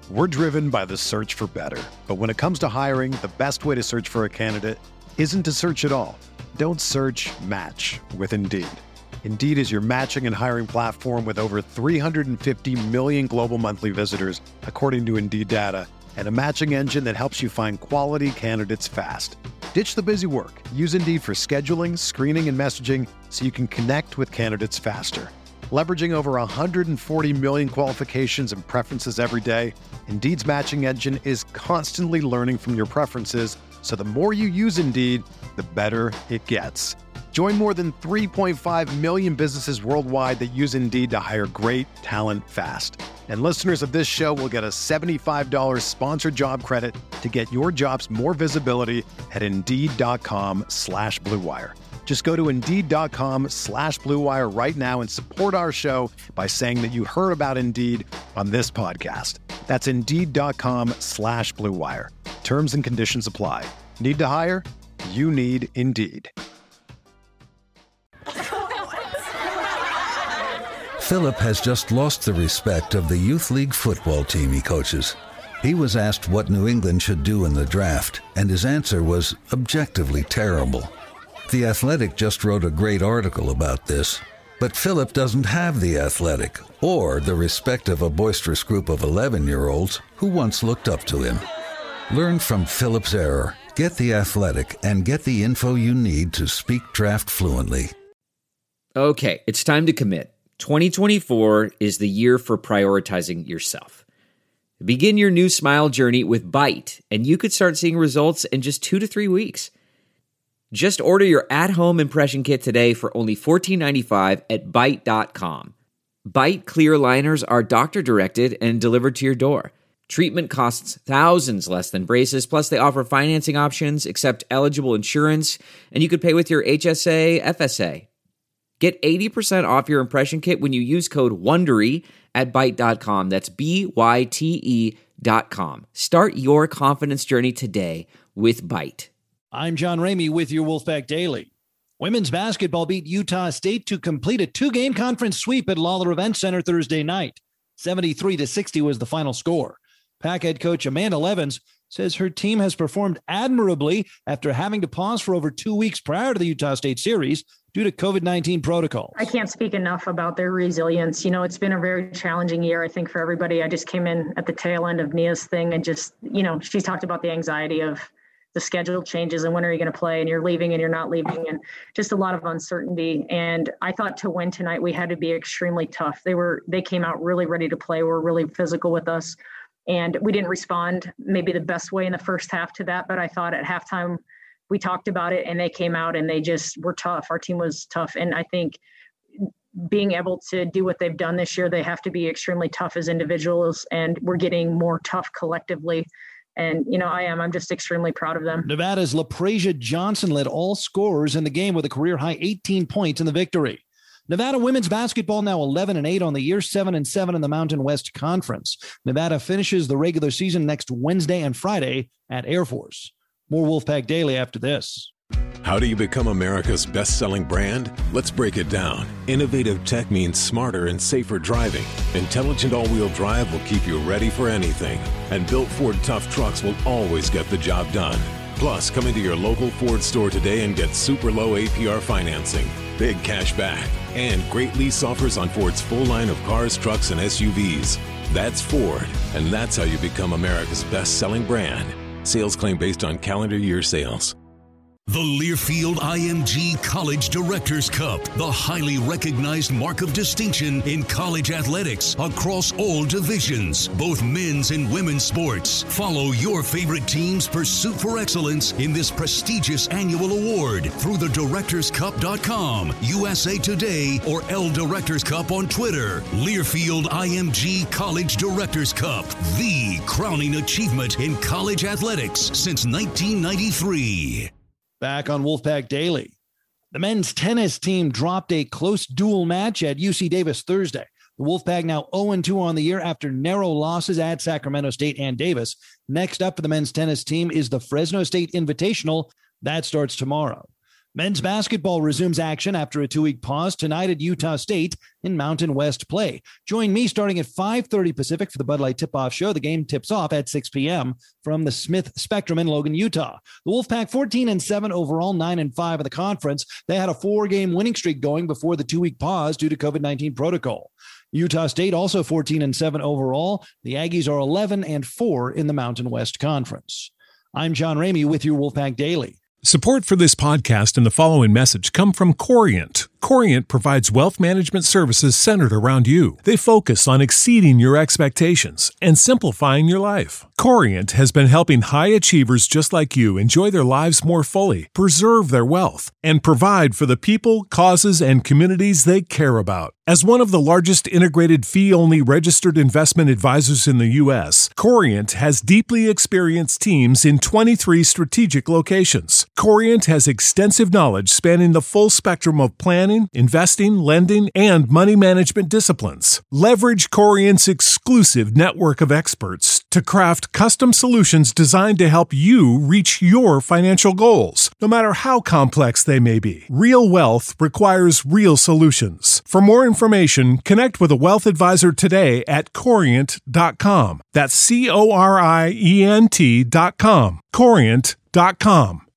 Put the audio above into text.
We're driven by the search for better. But when it comes to hiring, the best way to search for a candidate isn't to search at all. Don't search, match with Indeed. Indeed is your matching and hiring platform with over 350 million global monthly visitors, according to Indeed data, and a matching engine that helps you find quality candidates fast. Ditch the busy work. Use Indeed for scheduling, screening, and messaging so you can connect with candidates faster. Leveraging over 140 million qualifications and preferences every day, Indeed's matching engine is constantly learning from your preferences, so the more you use Indeed, the better it gets. Join more than 3.5 million businesses worldwide that use Indeed to hire great talent fast. And listeners of this show will get a $75 sponsored job credit to get your jobs more visibility at Indeed.com/Blue Wire. Just go to Indeed.com/Blue Wire right now and support our show by saying that you heard about Indeed on this podcast. That's Indeed.com/Blue Wire. Terms and conditions apply. Need to hire? You need Indeed. Philip has just lost the respect of the Youth League football team he coaches. He was asked what New England should do in the draft, and his answer was objectively terrible. The Athletic just wrote a great article about this, but Philip doesn't have The Athletic or the respect of a boisterous group of 11-year-olds who once looked up to him. Learn from Philip's error. Get The Athletic and get the info you need to speak draft fluently. Okay, it's time to commit. 2024 is the year for prioritizing yourself. Begin your new smile journey with Byte, and you could start seeing results in just 2 to 3 weeks. Just order your at-home impression kit today for only $14.95 at Byte.com. Byte clear liners are doctor-directed and delivered to your door. Treatment costs thousands less than braces, plus they offer financing options, accept eligible insurance, and you could pay with your HSA, FSA. Get 80% off your impression kit when you use code WONDERY at Byte.com. That's BYTE.com. Start your confidence journey today with Byte. I'm John Ramey with your Wolfpack Daily. Women's basketball beat Utah State to complete a 2-game conference sweep at Lawler Event Center Thursday night. 73-60 was the final score. Pack head coach Amanda Levens says her team has performed admirably after having to pause for over 2 weeks prior to the Utah State series due to COVID-19 protocols. I can't speak enough about their resilience. You know, it's been a very challenging year, I think, for everybody. I just came in at the tail end of Nia's thing and just, you know, she talked about the anxiety of the schedule changes and when are you going to play and you're leaving and you're not leaving and just a lot of uncertainty. And I thought to win tonight, we had to be extremely tough. They came out really ready to play. Were really physical with us. And we didn't respond maybe the best way in the first half to that. But I thought at halftime, we talked about it and they came out and they just were tough. Our team was tough. And I think being able to do what they've done this year, they have to be extremely tough as individuals. And we're getting more tough collectively. And, you know, I'm just extremely proud of them. Nevada's LaPrasia Johnson led all scorers in the game with a career-high 18 points in the victory. Nevada women's basketball now 11-8 on the year, 7-7 in the Mountain West Conference. Nevada finishes the regular season next Wednesday and Friday at Air Force. More Wolfpack Daily after this. How do you become America's best-selling brand? Let's break it down. Innovative tech means smarter and safer driving. Intelligent all-wheel drive will keep you ready for anything. And built Ford tough trucks will always get the job done. Plus, come into your local Ford store today and get super low APR financing, big cash back, and great lease offers on Ford's full line of cars, trucks, and SUVs. That's Ford, and that's how you become America's best-selling brand. Sales claim based on calendar year sales. The Learfield IMG College Directors Cup, the highly recognized mark of distinction in college athletics across all divisions, both men's and women's sports. Follow your favorite team's pursuit for excellence in this prestigious annual award through thedirectorscup.com, USA Today, or L Directors Cup on Twitter. Learfield IMG College Directors Cup, the crowning achievement in college athletics since 1993. Back on Wolfpack Daily. The men's tennis team dropped a close duel match at UC Davis Thursday. The Wolfpack now 0-2 on the year after narrow losses at Sacramento State and Davis. Next up for the men's tennis team is the Fresno State Invitational. That starts tomorrow. Men's basketball resumes action after a 2-week pause tonight at Utah State in Mountain West play. Join me starting at 5:30 Pacific for the Bud Light Tip-Off Show. The game tips off at 6 p.m. from the Smith Spectrum in Logan, Utah. The Wolfpack 14-7 overall, 9-5 in the conference. They had a 4-game winning streak going before the 2-week pause due to COVID-19 protocol. Utah State also 14-7 overall. The Aggies are 11-4 in the Mountain West Conference. I'm John Ramey with your Wolfpack Daily. Support for this podcast and the following message come from Corient. Corient provides wealth management services centered around you. They focus on exceeding your expectations and simplifying your life. Corient has been helping high achievers just like you enjoy their lives more fully, preserve their wealth, and provide for the people, causes, and communities they care about. As one of the largest integrated fee-only registered investment advisors in the U.S., Corient has deeply experienced teams in 23 strategic locations. Corient has extensive knowledge spanning the full spectrum of planning, investing, lending, and money management disciplines. Leverage Corient's exclusive network of experts to craft custom solutions designed to help you reach your financial goals, no matter how complex they may be. Real wealth requires real solutions. For more information, connect with a wealth advisor today at Corient.com. That's Corient.com. Corient.com.